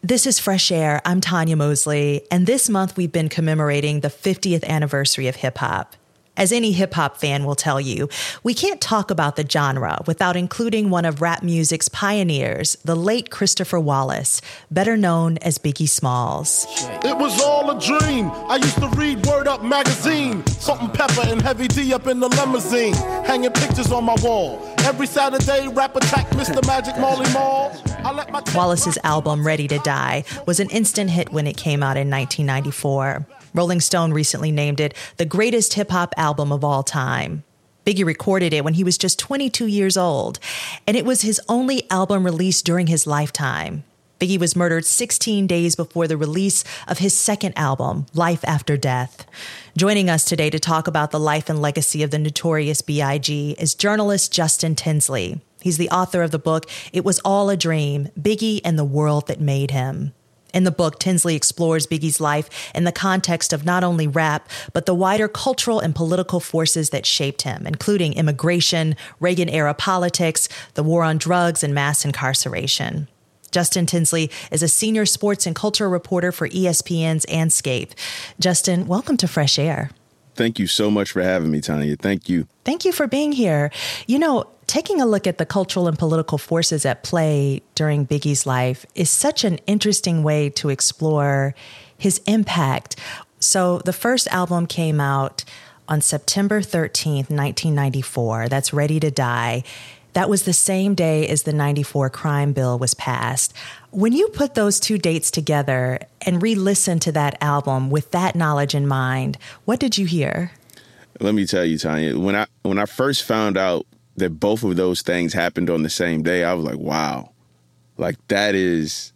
This is Fresh Air. I'm Tanya Mosley, and this month we've been commemorating the 50th anniversary of hip hop. As any hip hop fan will tell you, we can't talk about the genre without including one of rap music's pioneers, the late Christopher Wallace, better known as Biggie Smalls. It was all a dream. I used to read Word Up magazine, Salt-N-Pepa and Heavy D up in the limousine, hanging pictures on my wall. Every Saturday, Rap Attack, Mr. Magic, Marley Marl. Wallace's album, Ready to Die, was an instant hit when it came out in 1994. Rolling Stone recently named it the greatest hip-hop album of all time. Biggie recorded it when he was just 22 years old, and it was his only album released during his lifetime. Biggie was murdered 16 days before the release of his second album, Life After Death. Joining us today to talk about the life and legacy of the Notorious B.I.G. is journalist Justin Tinsley. He's the author of the book, It Was All a Dream, Biggie and the World That Made Him. In the book, Tinsley explores Biggie's life in the context of not only rap, but the wider cultural and political forces that shaped him, including immigration, Reagan-era politics, the war on drugs, and mass incarceration. Justin Tinsley is a senior sports and culture reporter for ESPN's Anscape. Justin, welcome to Fresh Air. Thank you so much for having me, Tanya. Thank you. Thank you for being here. You know, taking a look at the cultural and political forces at play during Biggie's life is such an interesting way to explore his impact. So the first album came out on September 13th, 1994. That's Ready to Die. That was the same day as the 94 crime bill was passed. When you put those two dates together and re-listen to that album with that knowledge in mind, what did you hear? Let me tell you, Tanya, when I first found out that both of those things happened on the same day, I was like, wow, like that's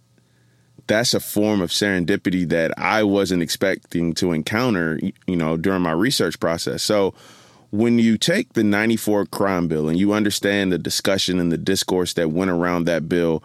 a form of serendipity that I wasn't expecting to encounter, during my research process. So when you take the 94 crime bill and you understand the discussion and the discourse that went around that bill,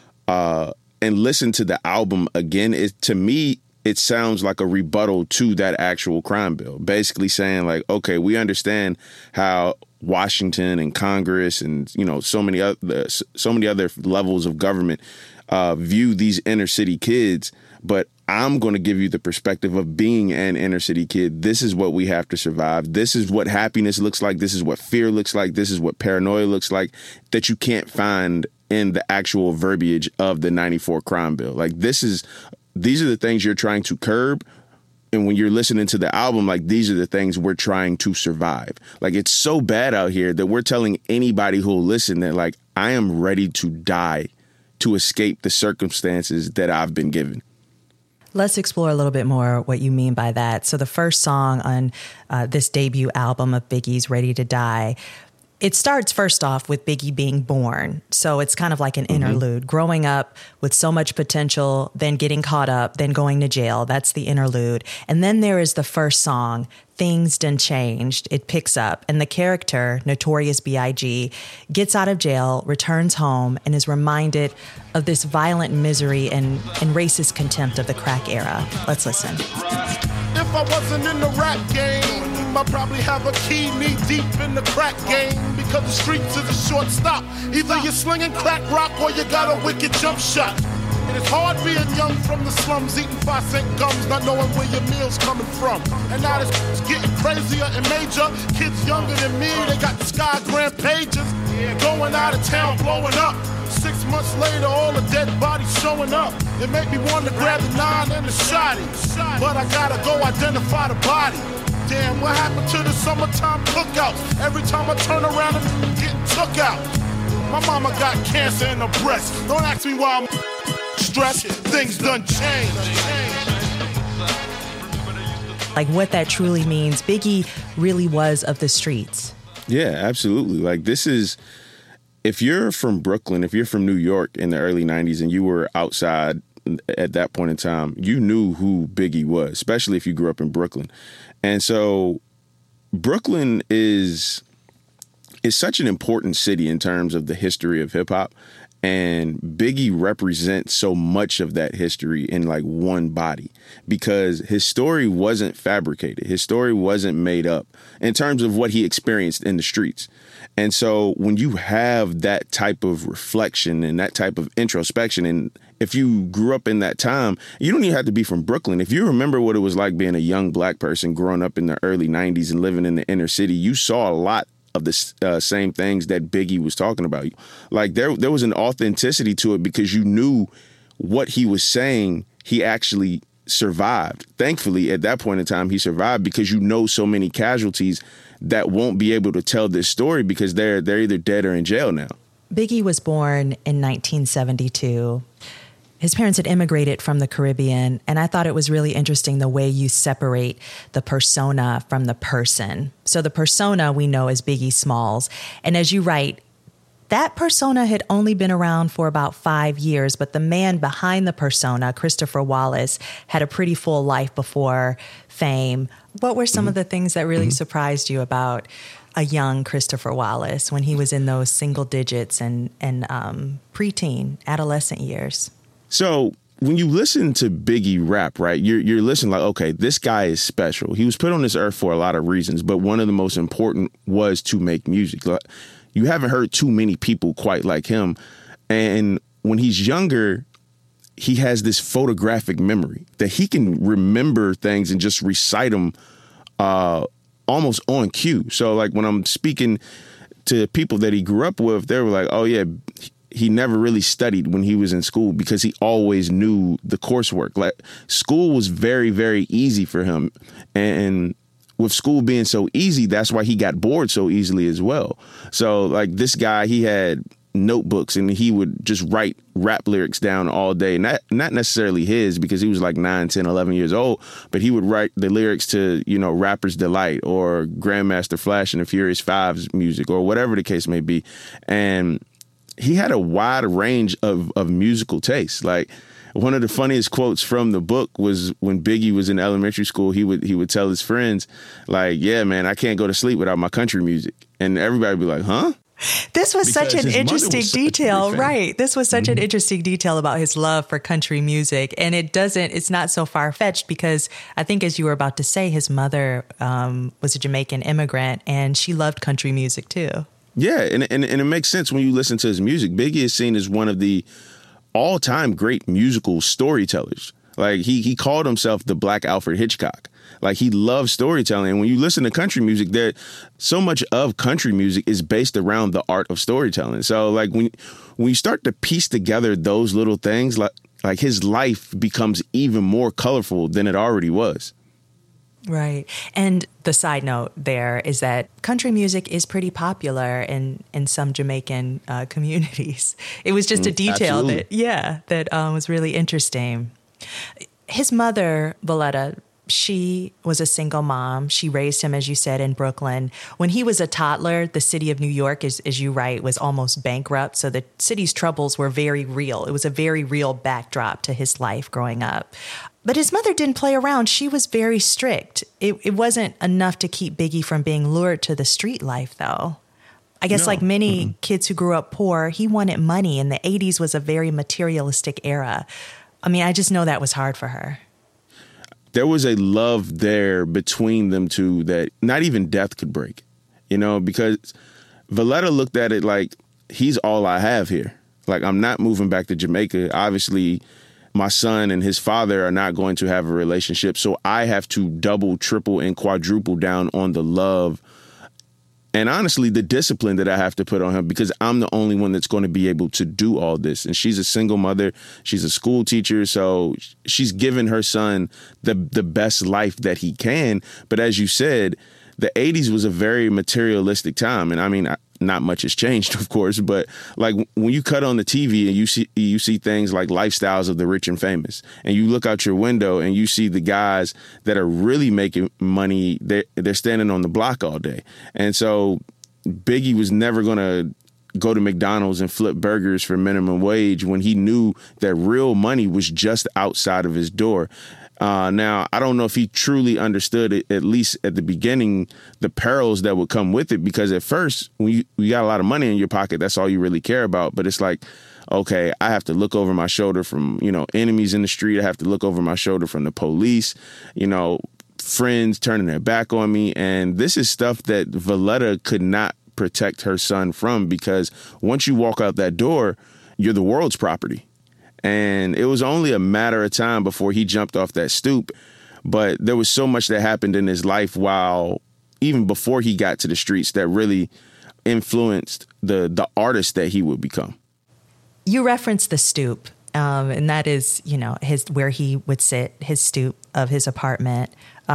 and listen to the album again, to me, it sounds like a rebuttal to that actual crime bill, basically saying like, okay, we understand how Washington and Congress and, so many other levels of government view these inner city kids. But I'm going to give you the perspective of being an inner city kid. This is what we have to survive. This is what happiness looks like. This is what fear looks like. This is what paranoia looks like, that you can't find in the actual verbiage of the 94 crime bill. Like these are the things you're trying to curb. And when you're listening to the album, like these are the things we're trying to survive. Like it's so bad out here that we're telling anybody who'll listen that like, I am ready to die to escape the circumstances that I've been given. Let's explore a little bit more what you mean by that. So the first song on this debut album of Biggie's, Ready to Die, it starts first off with Biggie being born. So it's kind of like an interlude, growing up with so much potential, then getting caught up, then going to jail. That's the interlude. And then there is the first song, Things Done Changed. It picks up, and the character, Notorious B.I.G., gets out of jail, returns home, and is reminded of this violent misery and racist contempt of the crack era. Let's listen. If I wasn't in the rap game, I'd probably have a key knee deep in the crack game, because the streets is a short stop. Either you're slinging crack rock or you got a wicked jump shot. And it's hard being young from the slums, eating 5-cent gums, not knowing where your meal's coming from. And now it's getting crazier and major. Kids younger than me, they got the Sky Grand pages, going out of town, blowing up. 6 months later, all the dead bodies showing up. It made me want to grab the 9 and the shotty, but I gotta go identify the body. Damn, what happened to the summertime cookouts? Every time I turn around, I'm getting took out. My mama got cancer in her breast. Don't ask me why I'm stressed. Things done changed. Like what that truly means. Biggie really was of the streets. Yeah, absolutely. Like this is, if you're from Brooklyn, if you're from New York in the early 90s and you were outside at that point in time, you knew who Biggie was, especially if you grew up in Brooklyn. And so Brooklyn is such an important city in terms of the history of hip hop. And Biggie represents so much of that history in like one body, because his story wasn't fabricated. His story wasn't made up in terms of what he experienced in the streets. And so when you have that type of reflection and that type of introspection, and if you grew up in that time, you don't even have to be from Brooklyn. If you remember what it was like being a young black person growing up in the early 90s and living in the inner city, you saw a lot of the same things that Biggie was talking about. Like there was an authenticity to it because you knew what he was saying. He actually survived. Thankfully, at that point in time, he survived because you know so many casualties that won't be able to tell this story because they're either dead or in jail now. Biggie was born in 1972. His parents had immigrated from the Caribbean, and I thought it was really interesting the way you separate the persona from the person. So the persona we know is Biggie Smalls. And as you write, that persona had only been around for about 5 years, but the man behind the persona, Christopher Wallace, had a pretty full life before fame. What were some of the things that really surprised you about a young Christopher Wallace when he was in those single digits and preteen, adolescent years? So when you listen to Biggie rap, right, you're listening like, okay, this guy is special. He was put on this earth for a lot of reasons, but one of the most important was to make music. You haven't heard too many people quite like him. And when he's younger, he has this photographic memory that he can remember things and just recite them almost on cue. So like when I'm speaking to people that he grew up with, they were like, oh, yeah, he never really studied when he was in school because he always knew the coursework. Like school was very, very easy for him. And with school being so easy, that's why he got bored so easily as well. So like this guy, he had notebooks and he would just write rap lyrics down all day. Not necessarily his because he was like 9, 10, 11 years old, but he would write the lyrics to, you know, Rapper's Delight or Grandmaster Flash and the Furious Five's music or whatever the case may be. And he had a wide range of musical tastes. Like one of the funniest quotes from the book was when Biggie was in elementary school, he would tell his friends like, yeah, man, I can't go to sleep without my country music. And everybody would be like, huh? This was such an interesting detail, right? This was such an interesting detail about his love for country music. And it's not so far fetched because I think as you were about to say, his mother was a Jamaican immigrant and she loved country music too. Yeah, and it makes sense when you listen to his music. Biggie is seen as one of the all-time great musical storytellers. Like he called himself the Black Alfred Hitchcock. Like he loves storytelling. And when you listen to country music, there so much of country music is based around the art of storytelling. So like when you start to piece together those little things, like his life becomes even more colorful than it already was. Right. And the side note there is that country music is pretty popular in some Jamaican communities. It was just a detail that was really interesting. His mother, Voletta, she was a single mom. She raised him, as you said, in Brooklyn. When he was a toddler, the city of New York, as you write, was almost bankrupt. So the city's troubles were very real. It was a very real backdrop to his life growing up. But his mother didn't play around. She was very strict. It wasn't enough to keep Biggie from being lured to the street life, though. I guess like many kids who grew up poor, he wanted money, and the 80s was a very materialistic era. I mean, I just know that was hard for her. There was a love there between them two that not even death could break, you know, because Voletta looked at it like, he's all I have here. Like, I'm not moving back to Jamaica. Obviously, my son and his father are not going to have a relationship. So I have to double, triple, and quadruple down on the love and honestly, the discipline that I have to put on him because I'm the only one that's going to be able to do all this. And she's a single mother. She's a school teacher. So she's given her son the best life that he can. But as you said, the 80s was a very materialistic time. And I mean, not much has changed, of course, but like when you cut on the TV and you see things like Lifestyles of the Rich and Famous, and you look out your window and you see the guys that are really making money, they're standing on the block all day. And so Biggie was never going to go to McDonald's and flip burgers for minimum wage when he knew that real money was just outside of his door. Now, I don't know if he truly understood it, at least at the beginning, the perils that would come with it, because at first, when you got a lot of money in your pocket, that's all you really care about. But it's like, okay, I have to look over my shoulder from, enemies in the street. I have to look over my shoulder from the police, friends turning their back on me. And this is stuff that Valletta could not protect her son from, because once you walk out that door, you're the world's property. And it was only a matter of time before he jumped off that stoop. But there was so much that happened in his life even before he got to the streets that really influenced the artist that he would become. You referenced the stoop, and that is, where he would sit, his stoop of his apartment.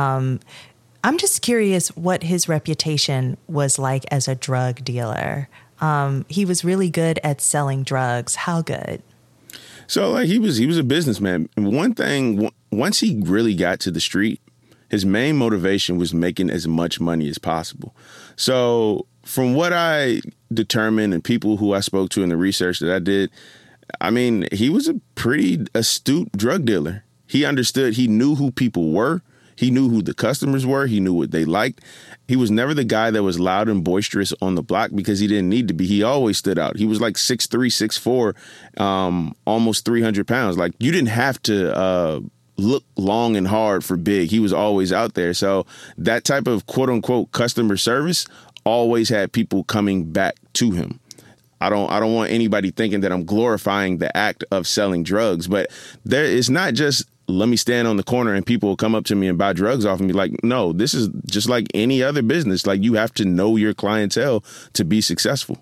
I'm just curious what his reputation was like as a drug dealer. He was really good at selling drugs. How good? So he was a businessman. And one thing, once he really got to the street, his main motivation was making as much money as possible. So from what I determined and people who I spoke to in the research that I did, he was a pretty astute drug dealer. He understood, he knew who people were. He knew who the customers were. He knew what they liked. He was never the guy that was loud and boisterous on the block because he didn't need to be. He always stood out. He was like 6'3", 6'4", almost 300 pounds. Like, you didn't have to look long and hard for Big. He was always out there. So that type of quote unquote customer service always had people coming back to him. I don't want anybody thinking that I'm glorifying the act of selling drugs, but it's not just let me stand on the corner and people will come up to me and buy drugs off me. Like, no, this is just like any other business. Like, you have to know your clientele to be successful.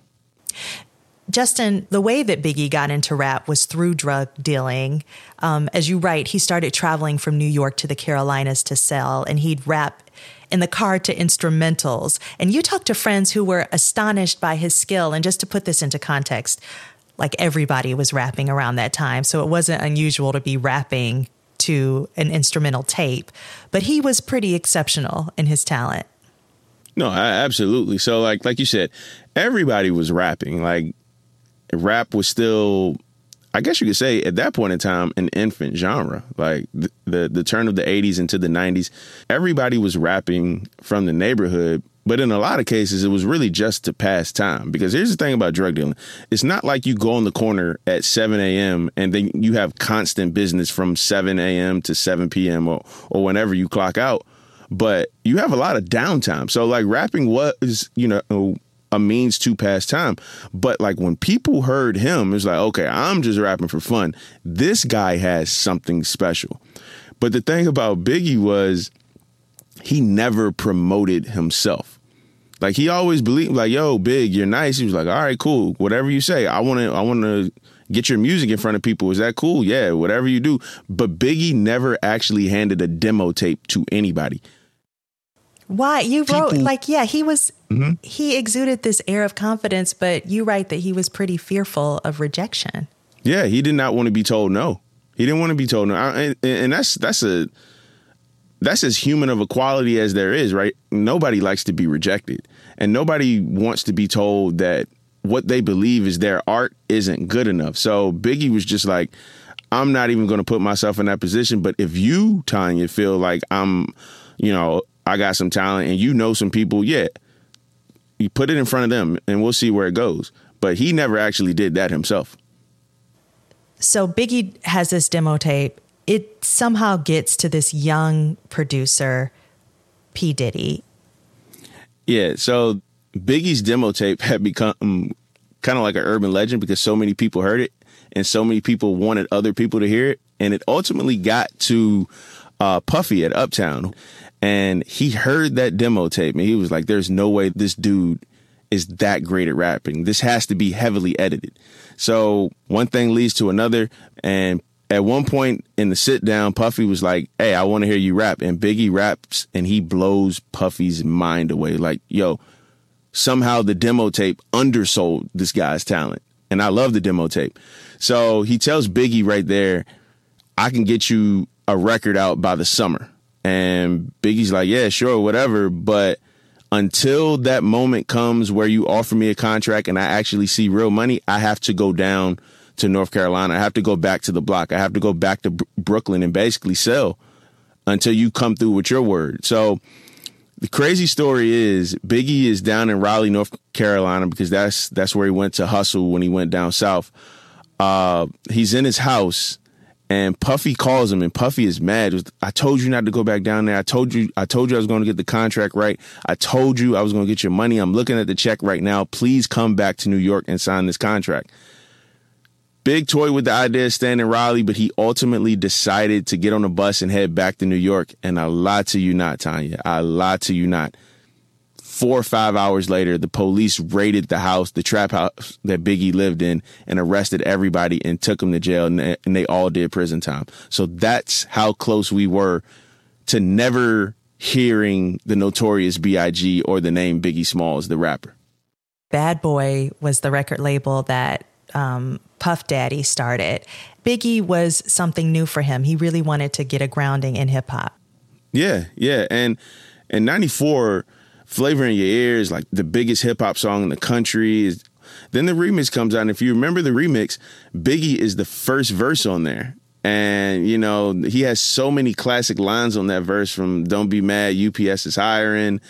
Justin, the way that Biggie got into rap was through drug dealing. As you write, he started traveling from New York to the Carolinas to sell, and he'd rap in the car to instrumentals. And you talked to friends who were astonished by his skill. And just to put this into context, like, everybody was rapping around that time, so it wasn't unusual to be rapping to an instrumental tape. But he was pretty exceptional in his talent. No, absolutely. So like you said, everybody was rapping. Like, rap was still, I guess you could say at that point in time, an infant genre. Like the turn of the 80s into the 90s, everybody was rapping from the neighborhood. But in a lot of cases, it was really just to pass time. Because here's the thing about drug dealing. It's not like you go on the corner at 7 a.m. and then you have constant business from 7 a.m. to 7 p.m. or whenever you clock out. But you have a lot of downtime. So like, rapping was, a means to pass time. But like, when people heard him, it's like, okay, I'm just rapping for fun. This guy has something special. But the thing about Biggie was he never promoted himself. Like, he always believed, like, yo, Big, you're nice. He was like, all right, cool. Whatever you say. I want to get your music in front of people. Is that cool? Yeah, whatever you do. But Biggie never actually handed a demo tape to anybody. Why? You wrote, he was, he exuded this air of confidence, but you write that he was pretty fearful of rejection. Yeah, he did not want to be told no. He didn't want to be told no. And that's as human of a quality as there is, right? Nobody likes to be rejected. And nobody wants to be told that what they believe is their art isn't good enough. So Biggie was just like, I'm not even going to put myself in that position. But if you, Tanya, feel like I got some talent and some people, you put it in front of them and we'll see where it goes. But he never actually did that himself. So Biggie has this demo tape. It somehow gets to this young producer, P. Diddy. Yeah, so Biggie's demo tape had become kind of like an urban legend because so many people heard it and so many people wanted other people to hear it. And it ultimately got to Puffy at Uptown. And he heard that demo tape and he was like, there's no way this dude is that great at rapping. This has to be heavily edited. So one thing leads to another. And at one point in the sit down, Puffy was like, hey, I want to hear you rap. And Biggie raps and he blows Puffy's mind away. Like, yo, somehow the demo tape undersold this guy's talent. And I love the demo tape. So he tells Biggie right there, I can get you a record out by the summer. And Biggie's like, yeah, sure, whatever. But until that moment comes where you offer me a contract and I actually see real money, I have to go down to North Carolina. I have to go back to the block. I have to go back to Brooklyn and basically sell until you come through with your word. So the crazy story is Biggie is down in Raleigh, North Carolina, because that's where he went to hustle when he went down south. He's in his house, and Puffy calls him, and Puffy is mad. I told you not to go back down there. I told you I was going to get the contract right. I told you I was going to get your money. I'm looking at the check right now. Please come back to New York and sign this contract. Big toy with the idea of staying in Raleigh, but he ultimately decided to get on a bus and head back to New York. And I lie to you not, Tanya. I lie to you not. 4 or 5 hours later, the police raided the house, the trap house that Biggie lived in, and arrested everybody and took him to jail, and they all did prison time. So that's how close we were to never hearing the Notorious B.I.G. or the name Biggie Smalls, the rapper. Bad Boy was the record label that Puff Daddy started. Biggie was something new for him. He really wanted to get a grounding in hip hop. Yeah. And in 94, Flavor in Your Ears, like the biggest hip hop song in the country. Then the remix comes out. And if you remember the remix, Biggie is the first verse on there. And, you know, he has so many classic lines on that verse, from Don't Be Mad, UPS is hiring,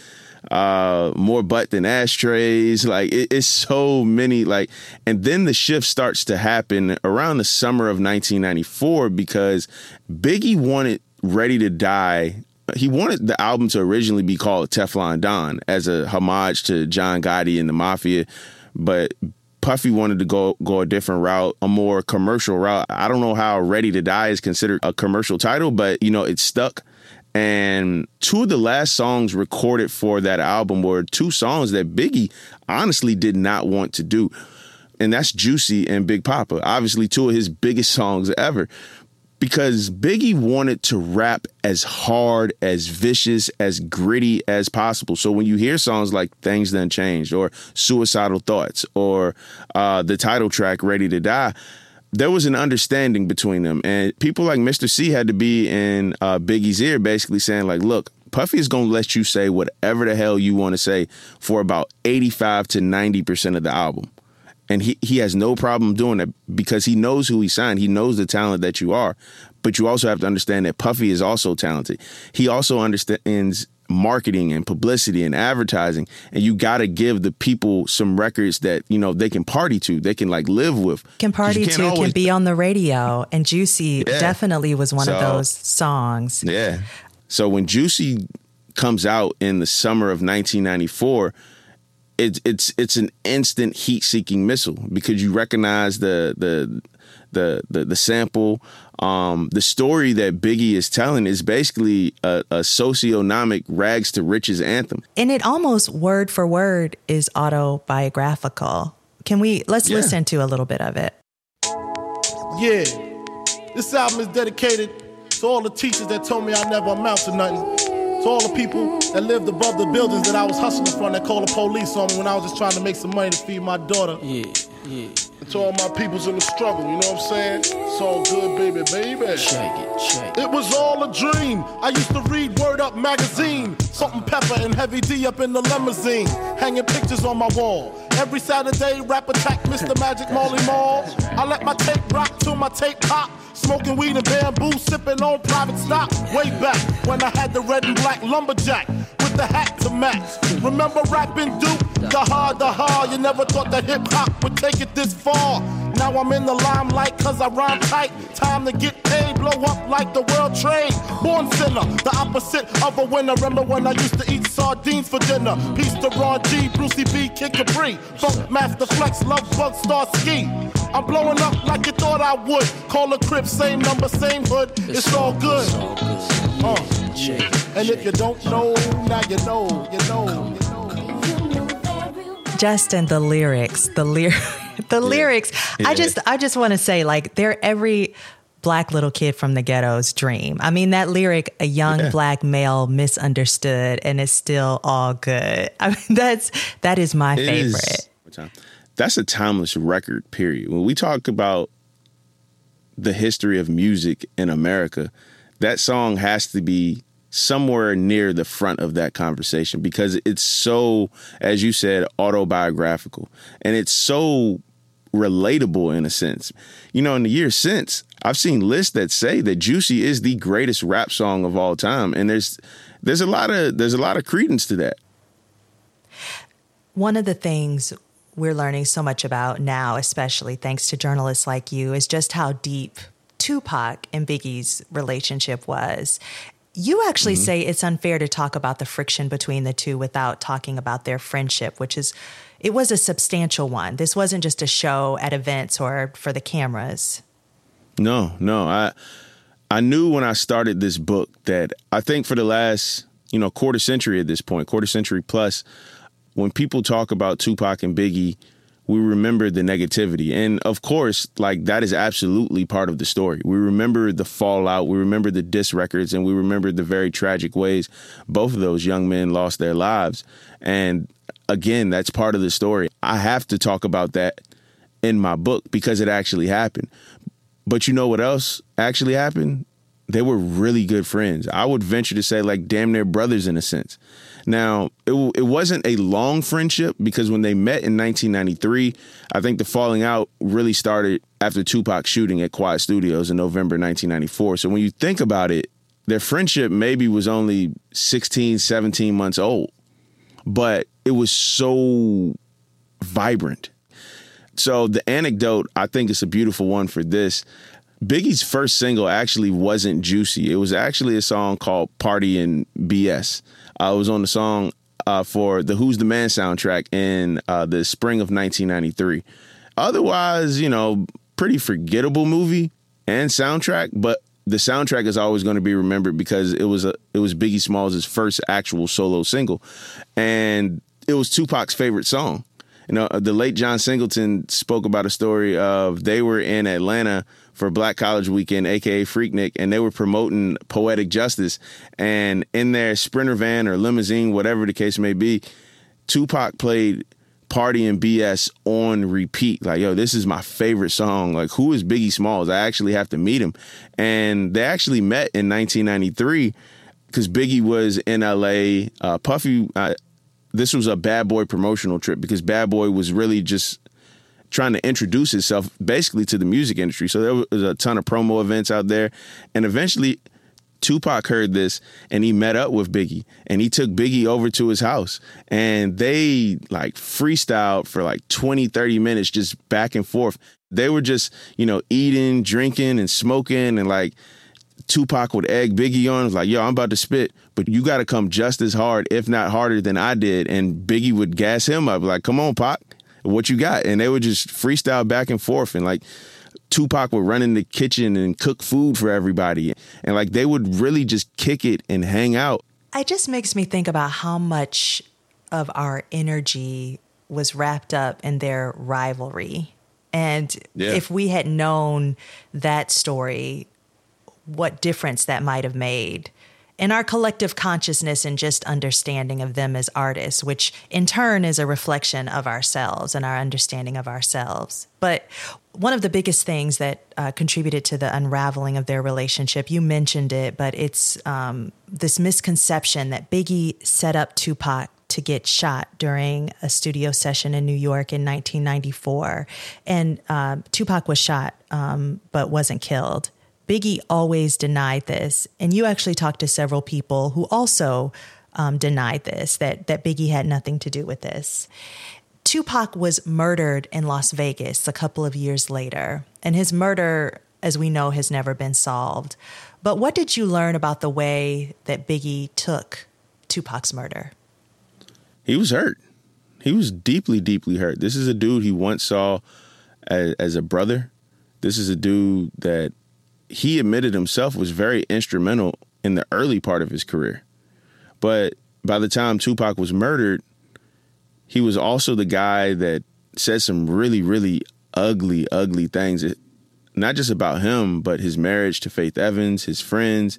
more butt than ashtrays. Like it's so many, like, and then the shift starts to happen around the summer of 1994 because Biggie wanted Ready to Die. He wanted the album to originally be called Teflon Don as a homage to John Gotti and the Mafia, but Puffy wanted to go a different route, a more commercial route. I don't know how Ready to Die is considered a commercial title, but, you know, it stuck. And two of the last songs recorded for that album were two songs that Biggie honestly did not want to do. And that's Juicy and Big Papa, obviously two of his biggest songs ever. Because Biggie wanted to rap as hard, as vicious, as gritty as possible. So when you hear songs like Things Done Changed or Suicidal Thoughts or the title track Ready to Die, there was an understanding between them. And people like Mr. C had to be in Biggie's ear basically saying like, look, Puffy is going to let you say whatever the hell you want to say for about 85 to 90% of the album. And he has no problem doing that because he knows who he signed. He knows the talent that you are. But you also have to understand that Puffy is also talented. He also understands marketing and publicity and advertising. And you got to give the people some records that, you know, they can party to, they can like live with. Can party to, can be on the radio. And Juicy definitely was one of those songs. Yeah. So when Juicy comes out in the summer of 1994, it's an instant heat-seeking missile because you recognize the sample. The story that Biggie is telling is basically a socioeconomic rags to riches anthem, and it almost word for word is autobiographical. Let's listen to a little bit of it. Yeah, this album is dedicated to all the teachers that told me I never amount to nothing. To all the people that lived above the buildings that I was hustling from that called the police on me when I was just trying to make some money to feed my daughter. Yeah. And to all my peoples in the struggle, you know what I'm saying? It's all good, baby. Check it. It was all a dream. I used to read Word Up magazine. Salt and Pepper and Heavy D up in the limousine. Hanging pictures on my wall. Every Saturday, Rap Attack, Mr. Magic Marley Marl. I let my tape rock till my tape pop. Smoking weed and bamboo, sipping on private stock. Way back when I had the red and black lumberjack with the hat to match. Remember rapping Duke? The hard. You never thought that hip hop would take it this far. Now I'm in the limelight cause I rhyme tight. Time to get paid, blow up like the world trade. Born sinner, the opposite of a winner. Remember when I used to eat sardines for dinner? Peace to Ron G, Brucey B, Kid Capri, Funk Master Flex, Love Bug, Star Ski. I'm blowing up like you thought I would. Call a crib, same number, same hood. It's all good. And if you don't know, now you know. Justin, the lyrics. Yeah. I just want to say, like, they're every black little kid from the ghetto's dream. I mean, that lyric, a young black male misunderstood and it's still all good. I mean, that is my favorite. That's a timeless record, period. When we talk about the history of music in America, that song has to be somewhere near the front of that conversation because it's so, as you said, autobiographical. And it's so relatable in a sense. You know, in the years since, I've seen lists that say that Juicy is the greatest rap song of all time. And there's a lot of credence to that. One of the things we're learning so much about now, especially thanks to journalists like you, is just how deep Tupac and Biggie's relationship was. You actually say it's unfair to talk about the friction between the two without talking about their friendship, it was a substantial one. This wasn't just a show at events or for the cameras. No. I knew when I started this book that I think for the last, quarter century at this point, quarter century plus, when people talk about Tupac and Biggie, we remember the negativity. And of course, that is absolutely part of the story. We remember the fallout, we remember the diss records, and we remember the very tragic ways both of those young men lost their lives. And again, that's part of the story. I have to talk about that in my book because it actually happened. But you know what else actually happened? They were really good friends. I would venture to say damn near brothers in a sense. Now, it wasn't a long friendship because when they met in 1993, I think the falling out really started after Tupac's shooting at Quiet Studios in November 1994. So when you think about it, their friendship maybe was only 16, 17 months old, but it was so vibrant. So the anecdote, I think, is a beautiful one for this. Biggie's first single actually wasn't Juicy. It was actually a song called Party and BS. It was on the song for the Who's the Man soundtrack in the spring of 1993. Otherwise, pretty forgettable movie and soundtrack, but the soundtrack is always going to be remembered because it was Biggie Smalls' first actual solo single, and it was Tupac's favorite song. The late John Singleton spoke about a story of they were in Atlanta for Black College Weekend, a.k.a. Freaknik, and they were promoting Poetic Justice. And in their Sprinter van or limousine, whatever the case may be, Tupac played Party and BS on repeat. This is my favorite song. Who is Biggie Smalls? I actually have to meet him. And they actually met in 1993 because Biggie was in L.A. Puffy... this was a Bad Boy promotional trip because Bad Boy was really just trying to introduce itself basically to the music industry. So there was a ton of promo events out there. And eventually Tupac heard this and he met up with Biggie and he took Biggie over to his house and they freestyled for 20, 30 minutes, just back and forth. They were just, eating, drinking and smoking and Tupac would egg Biggie on. It was yo, I'm about to spit, but you got to come just as hard, if not harder than I did. And Biggie would gas him up come on, Pac, what you got? And they would just freestyle back and forth. And Tupac would run in the kitchen and cook food for everybody. And they would really just kick it and hang out. It just makes me think about how much of our energy was wrapped up in their rivalry. And if we had known that story, what difference that might have made in our collective consciousness and just understanding of them as artists, which in turn is a reflection of ourselves and our understanding of ourselves. But one of the biggest things that contributed to the unraveling of their relationship, you mentioned it, but it's this misconception that Biggie set up Tupac to get shot during a studio session in New York in 1994. And Tupac was shot, but wasn't killed. Biggie always denied this. And you actually talked to several people who also denied this, that Biggie had nothing to do with this. Tupac was murdered in Las Vegas a couple of years later, and his murder, as we know, has never been solved. But what did you learn about the way that Biggie took Tupac's murder? He was hurt. He was deeply, deeply hurt. This is a dude he once saw as a brother. This is a dude that he admitted himself was very instrumental in the early part of his career. But by the time Tupac was murdered, he was also the guy that said some really, really ugly, ugly things, not just about him, but his marriage to Faith Evans, his friends,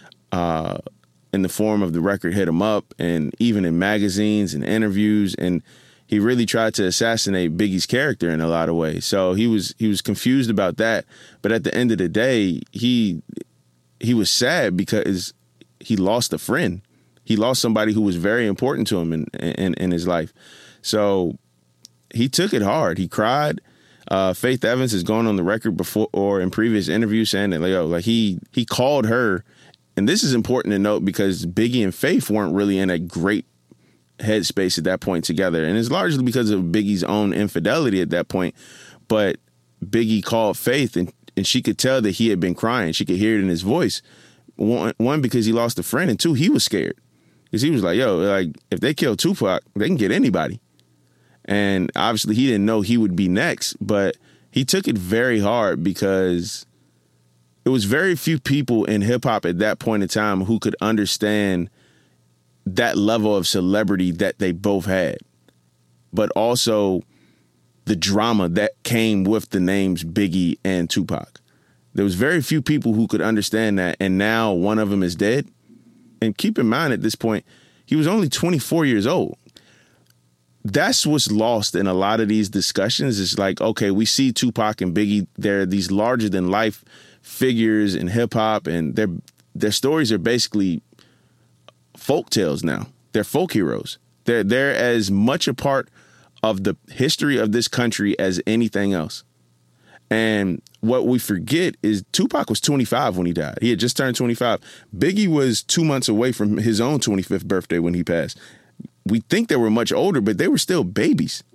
in the form of the record Hit 'Em Up, and even in magazines and interviews. And he really tried to assassinate Biggie's character in a lot of ways. So he was confused about that. But at the end of the day, he was sad because he lost a friend. He lost somebody who was very important to him in his life. So he took it hard. He cried. Faith Evans has gone on the record before or in previous interviews saying that he called her. And this is important to note because Biggie and Faith weren't really in a great headspace at that point together. And it's largely because of Biggie's own infidelity at that point. But Biggie called Faith, and she could tell that he had been crying. She could hear it in his voice. One, because he lost a friend, and two, he was scared. Because he was like, yo, like, if they kill Tupac, they can get anybody. And obviously he didn't know he would be next, but he took it very hard because it was very few people in hip hop at that point in time who could understand that level of celebrity that they both had, but also the drama that came with the names Biggie and Tupac. There was very few people who could understand that, and now one of them is dead. And keep in mind, at this point, he was only 24 years old. That's what's lost in a lot of these discussions. It's like, okay, we see Tupac and Biggie. They're these larger than life figures in hip hop, and their stories are basically folk tales now. They're folk heroes. They're as much a part of the history of this country as anything else. And what we forget is Tupac was 25 when he died. He had just turned 25. Biggie was 2 months away from his own 25th birthday when he passed. We think they were much older, but they were still babies.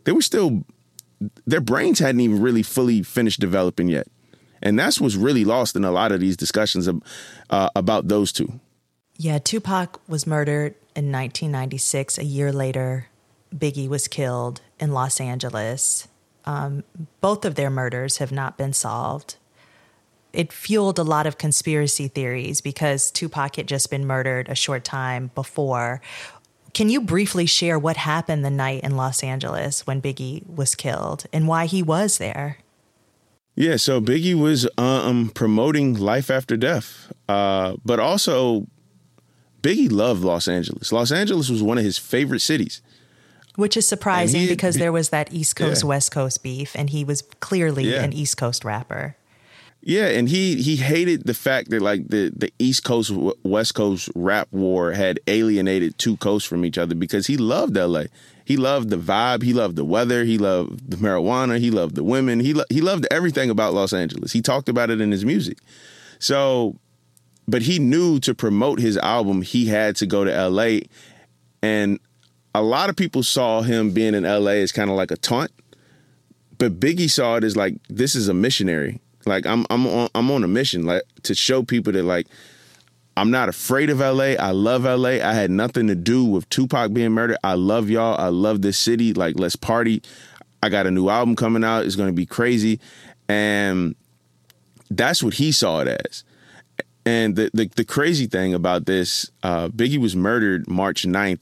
Their brains hadn't even really fully finished developing yet. And that's what's really lost in a lot of these discussions about those two. Yeah, Tupac was murdered in 1996. A year later, Biggie was killed in Los Angeles. Both of their murders have not been solved. It fueled a lot of conspiracy theories because Tupac had just been murdered a short time before. Can you briefly share what happened the night in Los Angeles when Biggie was killed and why he was there? Yeah, so Biggie was promoting life after death, but also Biggie loved Los Angeles. Los Angeles was one of his favorite cities. Which is surprising because there was that East Coast, West Coast beef, and he was clearly an East Coast rapper. Yeah, and he hated the fact that like the East Coast, West Coast rap war had alienated two coasts from each other because he loved LA. He loved the vibe. He loved the weather. He loved the marijuana. He loved the women. He loved everything about Los Angeles. He talked about it in his music. So, but he knew to promote his album, he had to go to LA. And a lot of people saw him being in LA as kind of like a taunt. But Biggie saw it as like, this is a missionary. Like I'm on a mission, like to show people that like I'm not afraid of LA. I love LA. I had nothing to do with Tupac being murdered. I love y'all. I love this city. Like, let's party. I got a new album coming out. It's going to be crazy. And that's what he saw it as. And the crazy thing about this, Biggie was murdered March 9th.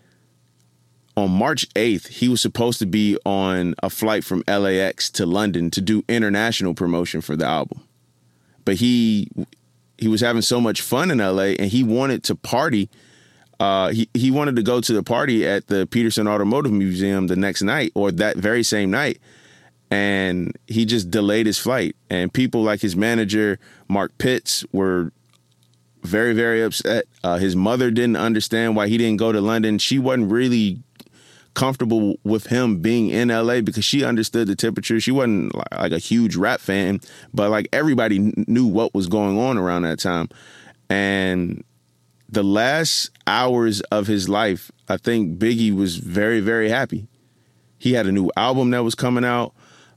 On March 8th, he was supposed to be on a flight from LAX to London to do international promotion for the album. But he was having so much fun in LA and he wanted to party. He wanted to go to the party at the Peterson Automotive Museum the next night or that very same night. And he just delayed his flight. And people like his manager, Mark Pitts, were very, very upset. His mother didn't understand why he didn't go to London. She wasn't really comfortable with him being in LA because she understood the temperature. She wasn't like a huge rap fan, but like everybody knew what was going on around that time. And the last hours of his life, I think Biggie was very, very happy. He had a new album that was coming out.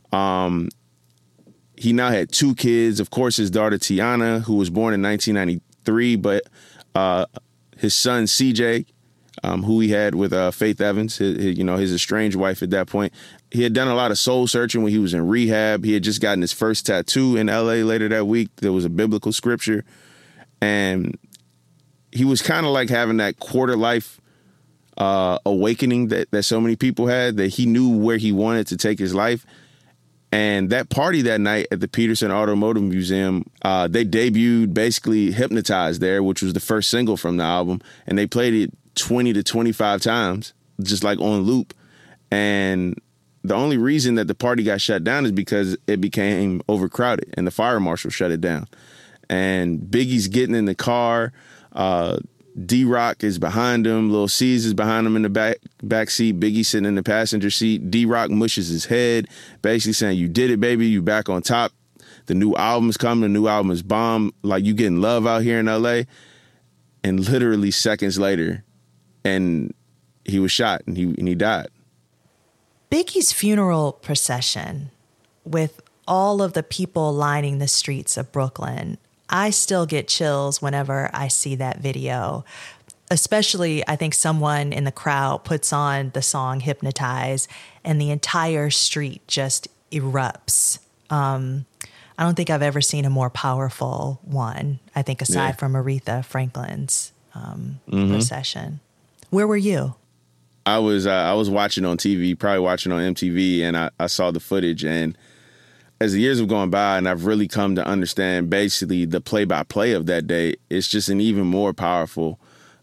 He now had two kids. Of course, his daughter Tiana, who was born in 1993, but his son CJ, who he had with Faith Evans, his estranged wife at that point. He had done a lot of soul searching when he was in rehab. He had just gotten his first tattoo in LA later that week. There was a biblical scripture. And he was kind of like having that quarter life awakening that so many people had, that he knew where he wanted to take his life. And that party that night at the Peterson Automotive Museum, they debuted basically Hypnotized there, which was the first single from the album. And they played it 20 to 25 times, just like on loop. And the only reason that the party got shut down is because it became overcrowded and the fire marshal shut it down. And Biggie's getting in the car. D-Rock is behind him. Lil C's is behind him in the back seat. Biggie sitting in the passenger seat. D-Rock mushes his head, basically saying, "You did it, baby. You back on top. The new album's coming. The new album is bomb. Like, you getting love out here in LA." And literally seconds later, and he was shot and he died. Biggie's funeral procession, with all of the people lining the streets of Brooklyn, I still get chills whenever I see that video. Especially, I think someone in the crowd puts on the song Hypnotize and the entire street just erupts. I don't think I've ever seen a more powerful one, I think, aside from Aretha Franklin's procession. Where were you? I was watching on TV, probably watching on MTV, and I saw the footage. And as the years have gone by and I've really come to understand basically the play-by-play of that day, it's just an even more powerful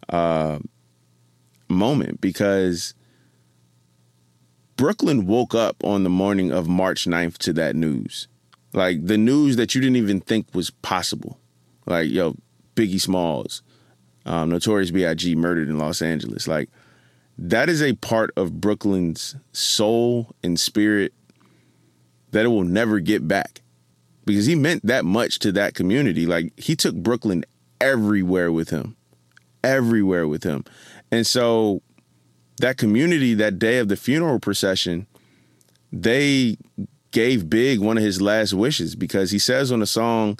moment, because Brooklyn woke up on the morning of March 9th to that news. Like, the news that you didn't even think was possible. Like, Biggie Smalls, Notorious B.I.G. murdered in Los Angeles. Like, that is a part of Brooklyn's soul and spirit that it will never get back, because he meant that much to that community. Like, he took Brooklyn everywhere with him. And so that community, that day of the funeral procession, they gave Big one of his last wishes, because he says on the song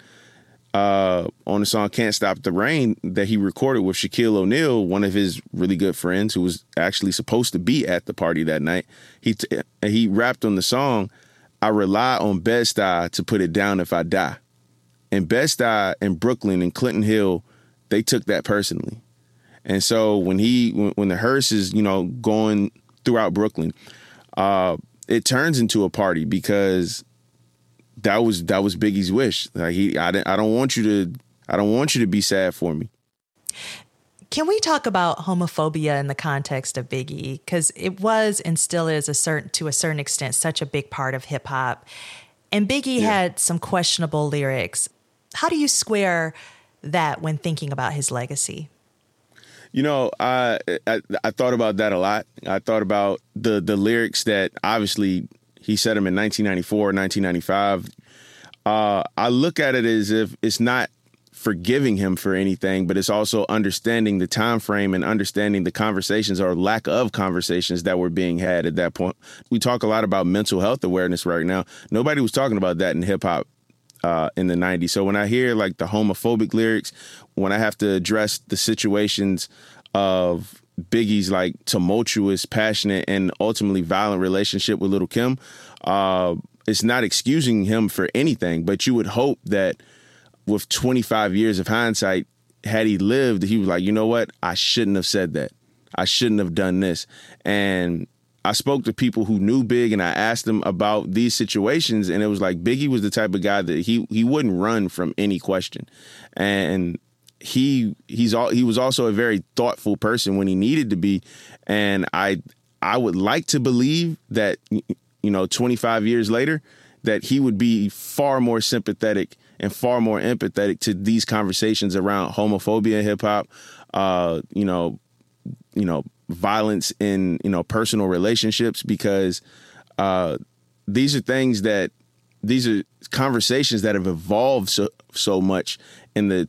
Can't Stop the Rain that he recorded with Shaquille O'Neal, one of his really good friends who was actually supposed to be at the party that night. He rapped on the song, "I rely on Bed-Stuy to put it down if I die." And Bed-Stuy and Brooklyn and Clinton Hill, they took that personally. And so when the hearse is, going throughout Brooklyn, it turns into a party, because that was Biggie's wish. Like, I don't want you to be sad for me. Can we talk about homophobia in the context of Biggie? Because it was and still is to a certain extent such a big part of hip hop, and Biggie had some questionable lyrics. How do you square that when thinking about his legacy? I thought about that a lot. I thought about the lyrics that obviously he said them in 1994, 1995. I look at it as if it's not forgiving him for anything, but it's also understanding the time frame and understanding the conversations or lack of conversations that were being had at that point. We talk a lot about mental health awareness right now. Nobody was talking about that in hip hop in the 90s. So when I hear like the homophobic lyrics, when I have to address the situations of Biggie's like tumultuous, passionate, and ultimately violent relationship with Lil' Kim, it's not excusing him for anything, but you would hope that with 25 years of hindsight, had he lived, he was like, you know what? I shouldn't have said that. I shouldn't have done this. And I spoke to people who knew Big, and I asked them about these situations, and it was like Biggie was the type of guy that he wouldn't run from any question. And he was also a very thoughtful person when he needed to be. And I would like to believe that, 25 years later, that he would be far more sympathetic and far more empathetic to these conversations around homophobia in hip hop, violence in, personal relationships, because these are conversations that have evolved so much in the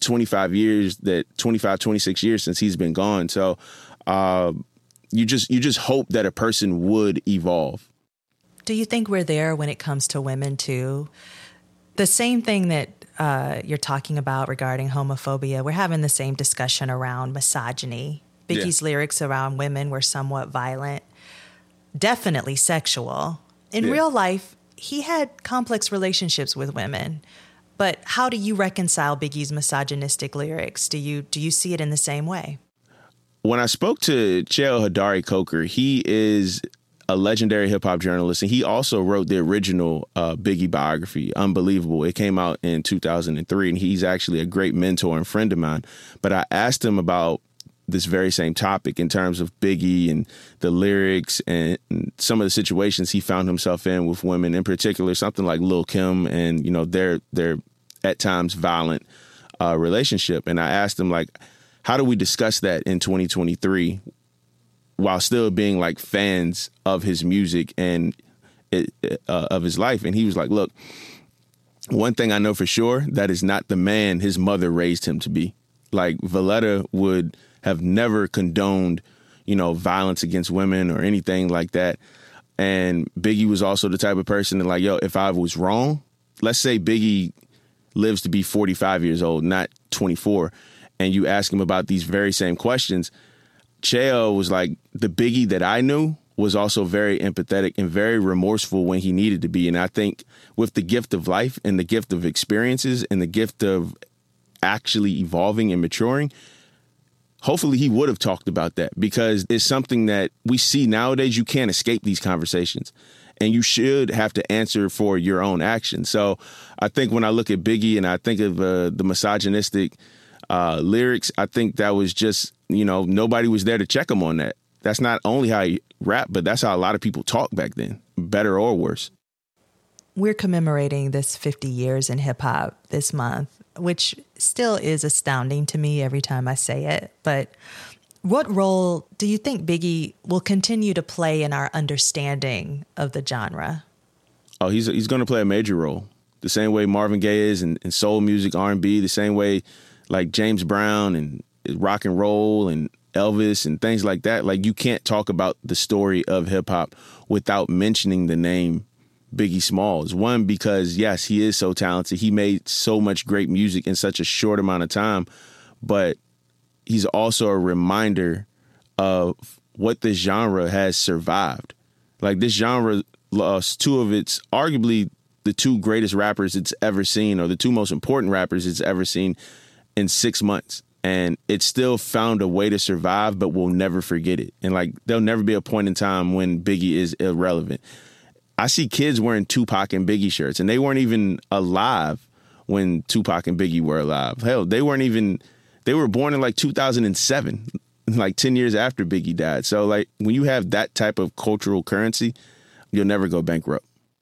26 years since he's been gone. So you just hope that a person would evolve. Do you think we're there when it comes to women too? The same thing that you're talking about regarding homophobia, we're having the same discussion around misogyny. Biggie's lyrics around women were somewhat violent, definitely sexual. In real life, he had complex relationships with women. But how do you reconcile Biggie's misogynistic lyrics? Do you see it in the same way? When I spoke to Cheo Hodari Coker, he is a legendary hip hop journalist, and he also wrote the original Biggie biography, Unbelievable. It came out in 2003, and he's actually a great mentor and friend of mine. But I asked him about this very same topic in terms of Biggie and the lyrics and some of the situations he found himself in with women, in particular something like Lil' Kim and, their at times violent relationship. And I asked him, like, how do we discuss that in 2023 while still being like fans of his music and of his life? And he was like, look, one thing I know for sure, that is not the man his mother raised him to be. Like, Valletta would have never condoned, violence against women or anything like that. And Biggie was also the type of person that, like, yo, if I was wrong, let's say Biggie lives to be 45 years old, not 24, and you ask him about these very same questions, Cheo was like, the Biggie that I knew was also very empathetic and very remorseful when he needed to be. And I think with the gift of life and the gift of experiences and the gift of actually evolving and maturing, hopefully he would have talked about that, because it's something that we see nowadays. You can't escape these conversations, and you should have to answer for your own actions. So I think when I look at Biggie and I think of the misogynistic lyrics, I think that was just, nobody was there to check him on that. That's not only how he rapped, but that's how a lot of people talk back then, better or worse. We're commemorating this 50 years in hip hop this month, which still is astounding to me every time I say it. But what role do you think Biggie will continue to play in our understanding of the genre? Oh, he's going to play a major role. The same way Marvin Gaye is in soul music, R&B, the same way like James Brown and rock and roll and Elvis and things like that. Like, you can't talk about the story of hip hop without mentioning the name Biggie Smalls. One, because yes, he is so talented. He made so much great music in such a short amount of time, but he's also a reminder of what this genre has survived. Like, this genre lost two of its, arguably the two greatest rappers it's ever seen, or the two most important rappers it's ever seen, in 6 months. And it still found a way to survive, but we'll never forget it. And like, there'll never be a point in time when Biggie is irrelevant. I see kids wearing Tupac and Biggie shirts, and they weren't even alive when Tupac and Biggie were alive. Hell, they were born in like 2007, like 10 years after Biggie died. So like, when you have that type of cultural currency, you'll never go bankrupt.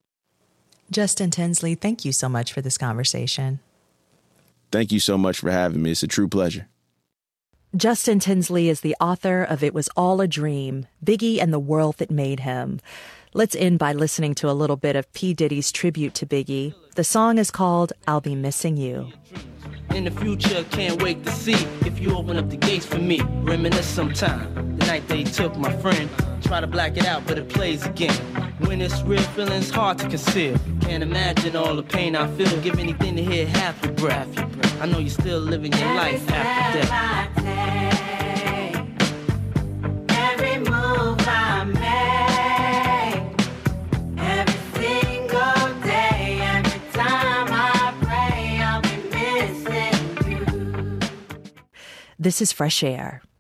Justin Tinsley, thank you so much for this conversation. Thank you so much for having me. It's a true pleasure. Justin Tinsley is the author of It Was All a Dream, Biggie and the World That Made Him. Let's end by listening to a little bit of P. Diddy's tribute to Biggie. The song is called I'll Be Missing You. In the future, can't wait to see if you open up the gates for me. Reminisce sometime. The night they took my friend. Try to black it out, but it plays again. When it's real, feeling's hard to conceal. Can't imagine all the pain I feel. Give anything to hear half your breath. I know you're still living your life after death. Every move I make, every single day, every time I pray, I'll be missing you. This is Fresh Air.